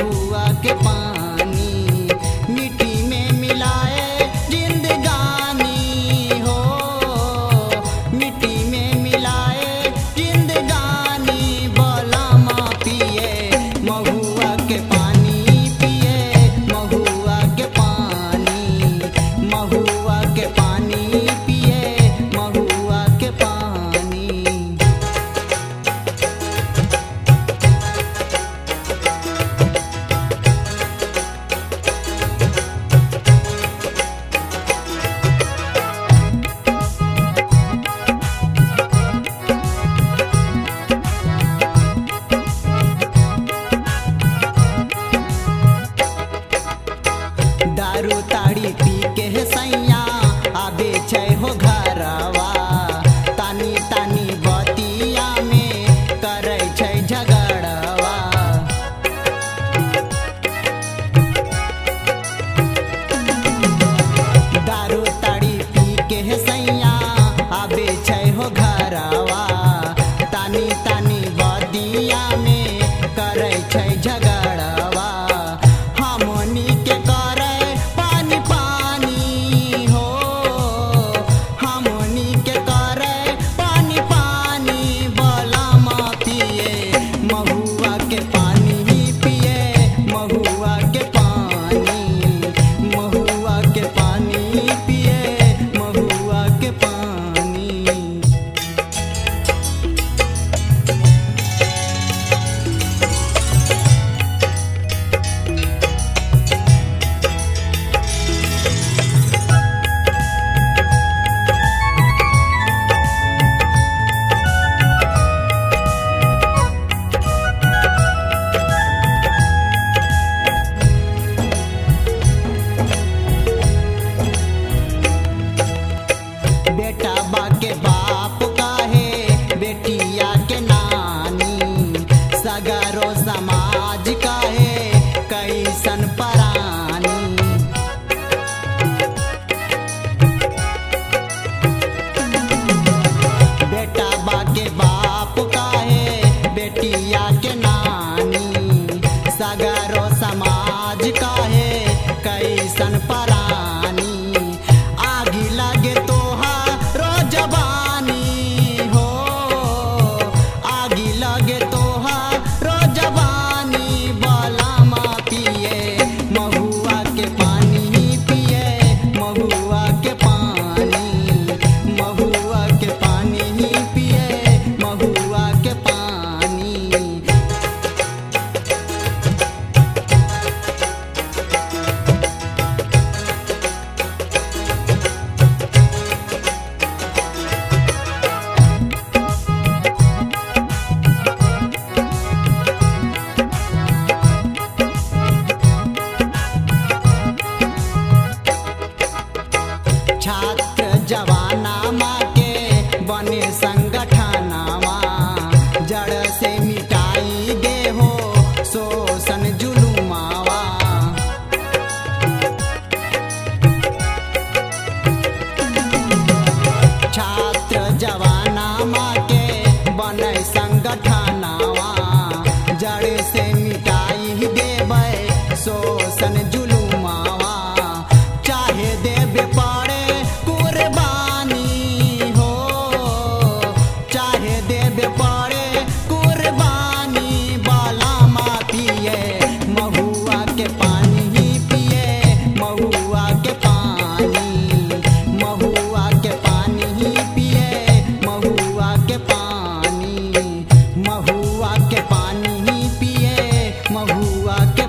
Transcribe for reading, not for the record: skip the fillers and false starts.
महुआ के पानी मिट्टी में मिलाए जिंदगानी हो, मिट्टी में मिलाए जिंदगानी बलमा पिए महुआ के पानी पिए महुआ के पानी, महुआ के पानी पिए महुआ के पानी। दारू ताड़ी पी के सैया आबे छै हो घरवा, तानी तानी बतिया में करे छै झगड़वा। दारू ताड़ी पी के सैया आबे छै हो घरवा, तानी तानी बतिया में करे छै झगड़वा। हमनी के करे पानी पानी हो, हमनी के करे पानी पानी बलमा पिए महुआ के पानी पिए महुआ के पानी, महुआ के पानी पिए महुआ के पानी। बेटा बा के बाप काहे बेटिया के नानी, सगरो समाज काहे कैसन परानी। बेटा बा के बाप काहे बेटिया के नानी, सगरो समाज काहे कैसन परानी। आगी लगे तोहारो जवानी हो, आगी लगे तोहारो जवानी बलमा पिए महुआ के पानी पिए महुआ के पानी, महुआ के पानी पिए महुआ के पानी। छात्र जवाना माँ के बने संगठनावा, जड़ से मिटाई दे हो शोषण जुलुमावा। छात्र जवाना माँ के बने संगठनावा, जड़ से मिटाई देबै शोषण जुलुमावा। चाहे देबे पड़े कुर्बानी हो, चाहे देबे पड़े कुर्बानी बलमा पिए महुआ के पानी पिए महुआ के पानी, महुआ के पानी पिए महुआ के पानी, महुआ के पानी पिए महुआ के